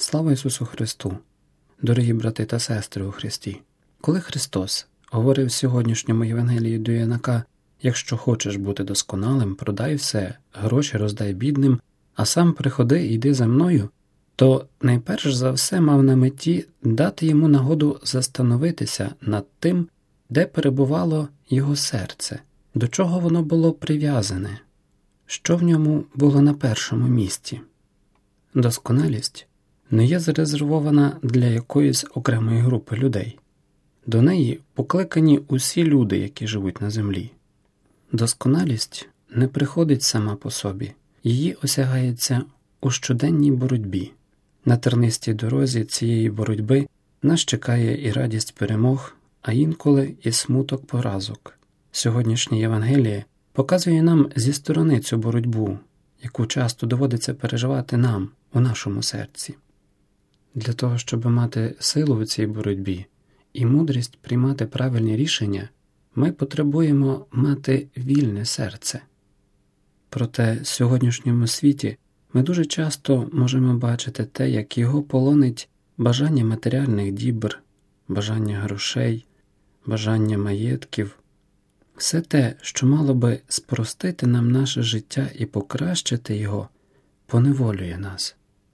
Слава Ісусу Христу! Дорогі брати та сестри у Христі! Коли Христос говорив в сьогоднішньому Євангелії до юнака: «Якщо хочеш бути досконалим, продай все, гроші роздай бідним, а сам приходи і йди за мною», то найперш за все мав на меті дати йому нагоду застановитися над тим, де перебувало його серце, до чого воно було прив'язане, що в ньому було на першому місці. Досконалість не є зарезервована для якоїсь окремої групи людей. До неї покликані усі люди, які живуть на землі. Досконалість не приходить сама по собі, її осягається у щоденній боротьбі. На тернистій дорозі цієї боротьби нас чекає і радість перемог, а інколи і смуток поразок. Сьогоднішнє Євангеліє показує нам зі сторони цю боротьбу, яку часто доводиться переживати нам у нашому серці. Для того, щоб мати силу у цій боротьбі і мудрість приймати правильні рішення, ми потребуємо мати вільне серце. Проте в сьогоднішньому світі ми дуже часто можемо бачити те, як його полонить бажання матеріальних дібр, бажання грошей, бажання маєтків. Все те, що мало би спростити нам наше життя і покращити його, поневолює нас.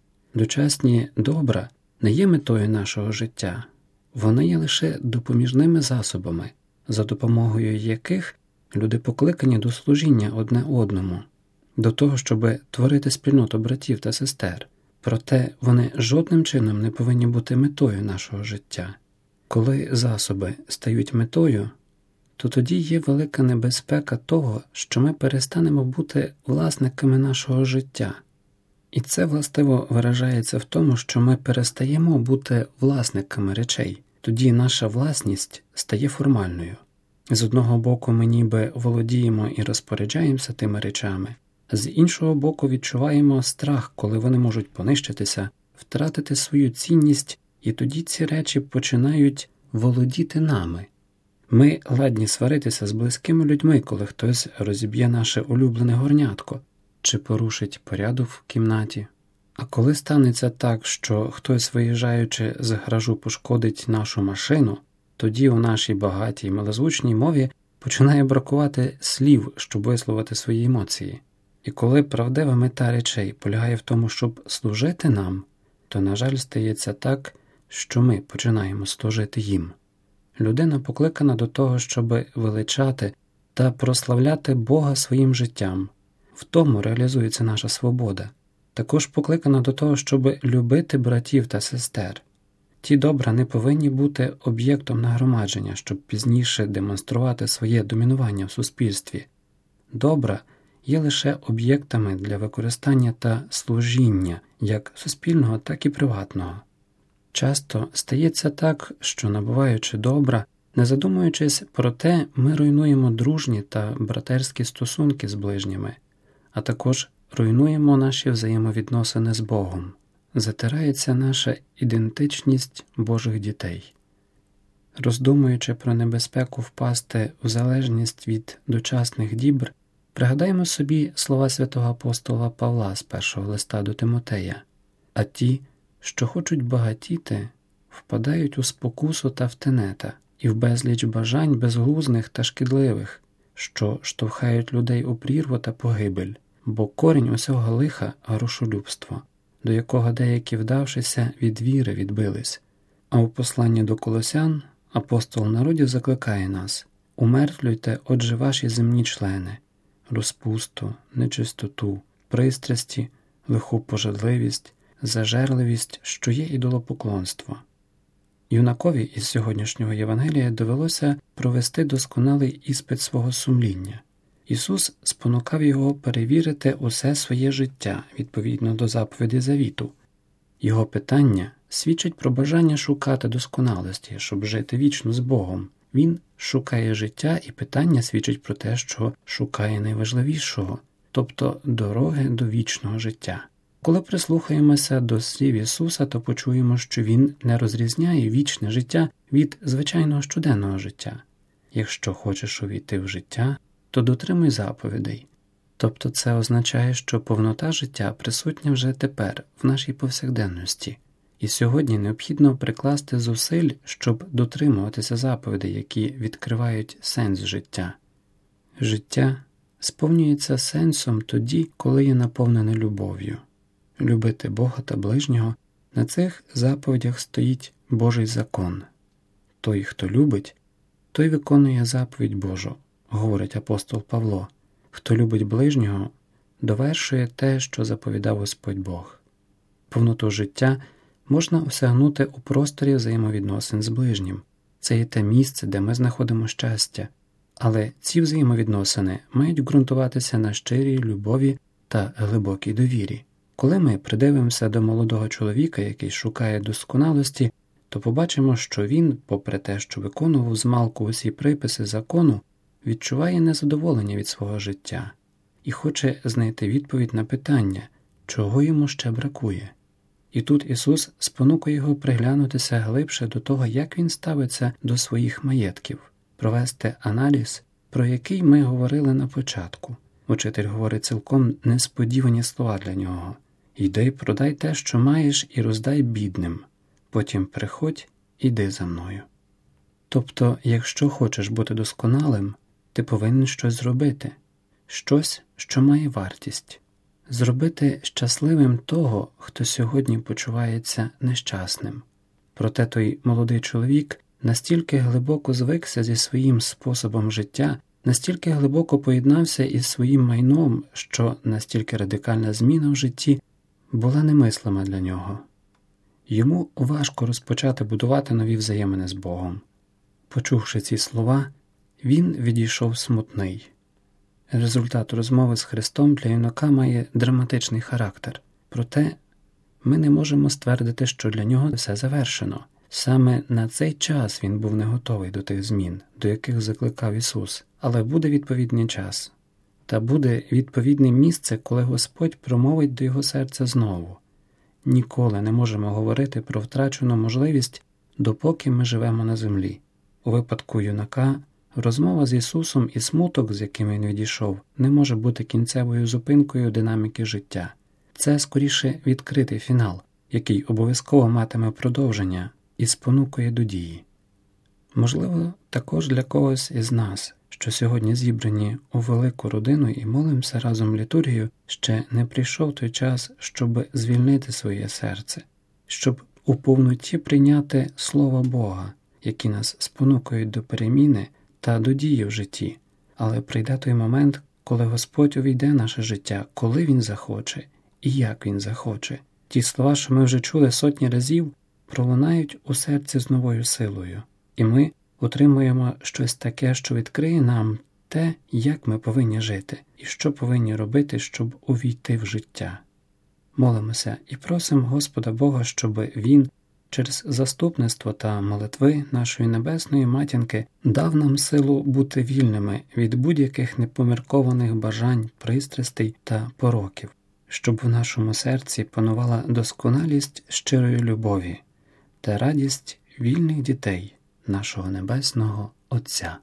Дочасні добра не є метою нашого життя, вони є лише допоміжними засобами, за допомогою яких люди покликані до служіння одне одному, до того, щоб творити спільноту братів та сестер. Проте вони жодним чином не повинні бути метою нашого життя. Коли засоби стають метою, то тоді є велика небезпека того, що ми перестанемо бути власниками нашого життя. І це властиво виражається в тому, що ми перестаємо бути власниками речей. Тоді наша власність стає формальною. З одного боку ми ніби володіємо і розпоряджаємося тими речами, з іншого боку відчуваємо страх, коли вони можуть понищитися, втратити свою цінність, і тоді ці речі починають володіти нами. Ми ладні сваритися з близькими людьми, коли хтось розіб'є наше улюблене горнятко чи порушить порядок в кімнаті. А коли станеться так, що хтось, виїжджаючи з гаражу, пошкодить нашу машину, тоді у нашій багатій милозвучній мові починає бракувати слів, щоб висловити свої емоції. І коли правдива мета речей полягає в тому, щоб служити нам, то, на жаль, стається так, що ми починаємо служити їм. Людина покликана до того, щоб величати та прославляти Бога своїм життям. В тому реалізується наша свобода. Також покликана до того, щоб любити братів та сестер. Ті добра не повинні бути об'єктом нагромадження, щоб пізніше демонструвати своє домінування в суспільстві. Добра є лише об'єктами для використання та служіння, як суспільного, так і приватного. Часто стається так, що, набуваючи добра, не задумуючись про те, ми руйнуємо дружні та братерські стосунки з ближніми, а також руйнуємо наші взаємовідносини з Богом. Затирається наша ідентичність Божих дітей. Роздумуючи про небезпеку впасти в залежність від дочасних дібр, пригадаємо собі слова святого апостола Павла з першого листа до Тимотея: «А ті, що хочуть багатіти, впадають у спокусу та в тенета, і в безліч бажань безглуздих та шкідливих, що штовхають людей у прірву та погибель, бо корінь усього лиха – грошолюбство, до якого деякі, вдавшися, від віри відбились». А у посланні до Колосян апостол народів закликає нас: «Умертвлюйте, отже, ваші земні члени, розпусту, нечистоту, пристрасті, лиху пожадливість, зажерливість, що є ідолопоклонство». Юнакові із сьогоднішнього Євангелія довелося провести досконалий іспит свого сумління. Ісус спонукав його перевірити усе своє життя відповідно до заповіді завіту. Його питання свідчить про бажання шукати досконалості, щоб жити вічно з Богом. Він шукає життя, і питання свідчить про те, що шукає найважливішого, тобто дороги до вічного життя. Коли прислухаємося до слів Ісуса, то почуємо, що Він не розрізняє вічне життя від звичайного щоденного життя. Якщо хочеш увійти в життя, то дотримуй заповідей. Тобто це означає, що повнота життя присутня вже тепер, в нашій повсякденності. І сьогодні необхідно прикласти зусиль, щоб дотримуватися заповідей, які відкривають сенс життя. Життя сповнюється сенсом тоді, коли є наповнене любов'ю. Любити Бога та ближнього – на цих заповідях стоїть Божий закон. Той, хто любить, той виконує заповідь Божу, говорить апостол Павло. Хто любить ближнього, довершує те, що заповідав Господь Бог. Повноту життя можна осягнути у просторі взаємовідносин з ближнім. Це є те місце, де ми знаходимо щастя. Але ці взаємовідносини мають ґрунтуватися на щирій любові та глибокій довірі. Коли ми придивимося до молодого чоловіка, який шукає досконалості, то побачимо, що він, попри те, що виконував змалку усі приписи закону, відчуває незадоволення від свого життя і хоче знайти відповідь на питання, чого йому ще бракує. І тут Ісус спонукує його приглянутися глибше до того, як він ставиться до своїх маєтків, провести аналіз, про який ми говорили на початку. Учитель говорить цілком несподівані слова для нього. «Йди, продай те, що маєш, і роздай бідним. Потім приходь, іди за мною». Тобто, якщо хочеш бути досконалим, ти повинен щось зробити. Щось, що має вартість. Зробити щасливим того, хто сьогодні почувається нещасним. Проте той молодий чоловік настільки глибоко звикся зі своїм способом життя, настільки глибоко поєднався із своїм майном, що настільки радикальна зміна в житті була немислима для нього. Йому важко розпочати будувати нові взаємини з Богом. Почувши ці слова, він відійшов смутний. Результат розмови з Христом для юнака має драматичний характер. Проте ми не можемо ствердити, що для нього все завершено. Саме на цей час він був не готовий до тих змін, до яких закликав Ісус. Але буде відповідний час. Та буде відповідне місце, коли Господь промовить до його серця знову. Ніколи не можемо говорити про втрачену можливість, допоки ми живемо на землі. У випадку юнака розмова з Ісусом і смуток, з яким він відійшов, не може бути кінцевою зупинкою динаміки життя. Це, скоріше, відкритий фінал, який обов'язково матиме продовження і спонукує до дії. Можливо, також для когось із нас, що сьогодні зібрані у велику родину і молимося разом літургію, ще не прийшов той час, щоб звільнити своє серце, щоб у повноті прийняти Слово Бога, які нас спонукують до переміни та до дії в житті. Але прийде той момент, коли Господь увійде в наше життя, коли Він захоче і як Він захоче. Ті слова, що ми вже чули сотні разів, пролунають у серці з новою силою. І ми отримуємо щось таке, що відкриє нам те, як ми повинні жити і що повинні робити, щоб увійти в життя. Молимося і просимо Господа Бога, щоб Він через заступництво та молитви нашої Небесної Матінки дав нам силу бути вільними від будь-яких непоміркованих бажань, пристрастей та пороків, щоб в нашому серці панувала досконалість щирої любові та радість вільних дітей нашого Небесного Отця.